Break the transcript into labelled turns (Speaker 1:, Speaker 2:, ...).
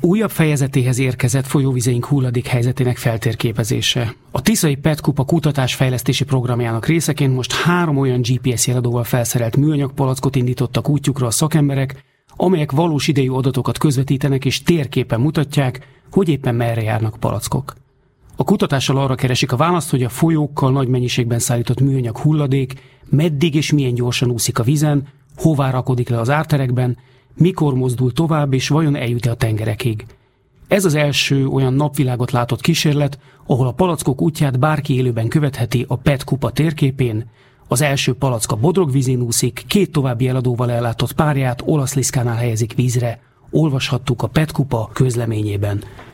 Speaker 1: Újabb fejezetéhez érkezett folyóvizeink hulladék helyzetének feltérképezése. A Tiszai PET-kupa kutatásfejlesztési programjának részeként most 3 olyan GPS jeladóval felszerelt műanyag palackot indítottak útjukra a szakemberek, amelyek valós idejű adatokat közvetítenek és térképen mutatják, hogy éppen merre járnak palackok. A kutatással arra keresik a választ, hogy a folyókkal nagy mennyiségben szállított műanyag hulladék meddig és milyen gyorsan úszik a vízen, hová rakodik le az árterekben, mikor mozdul tovább, és vajon eljut-e a tengerekig. Ez az első olyan napvilágot látott kísérlet, ahol a palackok útját bárki élőben követheti a PET-kupa térképén. Az első palacka Bodrogvízén úszik, 2 további eladóval ellátott párját Olaszliszkánál helyezik vízre. Olvashattuk a PET-kupa közleményében.